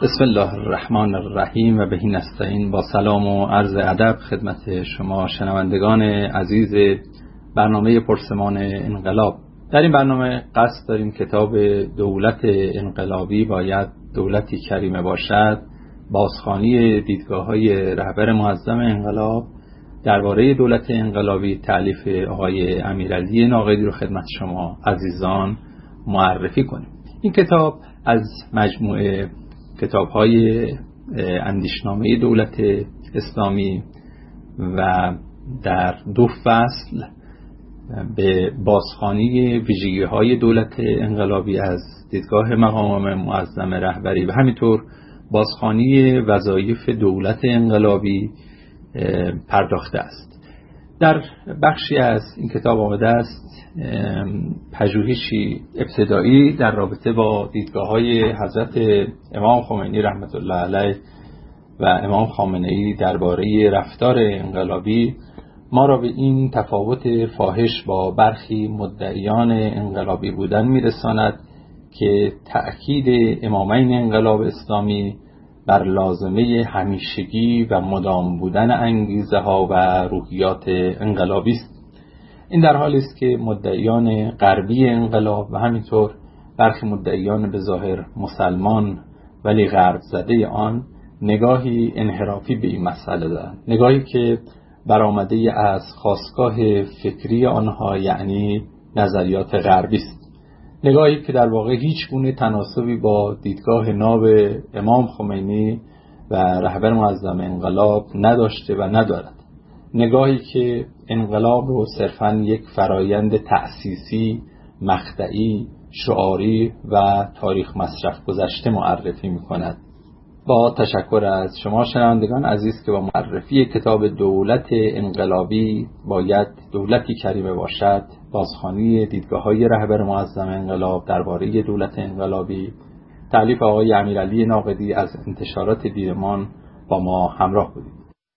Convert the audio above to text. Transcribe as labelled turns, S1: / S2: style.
S1: بسم الله الرحمن الرحیم و بهی نستعین. با سلام و عرض ادب خدمت شما شنوندگان عزیز برنامه پرسمان انقلاب. در این برنامه قصد داریم کتاب دولت انقلابی باید دولتی کریمه باشد، بازخوانی دیدگاه‌های رهبر معظم انقلاب درباره دولت انقلابی تألیف آقای امیرعلی ناقدی رو خدمت شما عزیزان معرفی کنیم. این کتاب از مجموعه کتاب‌های اندیشنامه دولت اسلامی و در 2 فصل به بازخوانی ویژگی‌های دولت انقلابی از دیدگاه مقام معظم رهبری و همینطور بازخوانی وظایف دولت انقلابی پرداخته است. در بخشی از این کتاب آمده است پژوهشی ابتدایی در رابطه با دیدگاه‌های حضرت امام خمینی رحمت الله علیه و امام خامنه‌ای درباره رفتار انقلابی ما را به این تفاوت فاحش با برخی مدعیان انقلابی بودن می‌رساند که تأکید امامین انقلاب اسلامی بر لازمه همیشگی و مدام بودن انگیزه‌ها و روحیات انقلابی است. این در حالی است که مدعیان غربی انقلاب و همینطور برخی مدعیان به ظاهر مسلمان ولی غرب زده آن نگاهی انحرافی به این مسئله دارند، نگاهی که برآمده از خاستگاه فکری آنها یعنی نظریات غربی است، نگاهی که در واقع هیچ گونه تناسبی با دیدگاه ناب امام خمینی و رهبر معظم انقلاب نداشته و ندارد، نگاهی که انقلاب رو صرفاً یک فرایند تأسیسی، مقطعی، شعاری و تاریخ مصرف گذشته معرفی می‌کند. با تشکر از شما شنوندگان عزیز که با معرفی کتاب دولت انقلابی باید دولتی کریمه باشد، بازخوانی دیدگاه‌های رهبر معظم انقلاب درباره دولت انقلابی تألیف آقای امیرعلی ناقدی از انتشارات دیرمان با ما همراه بودید.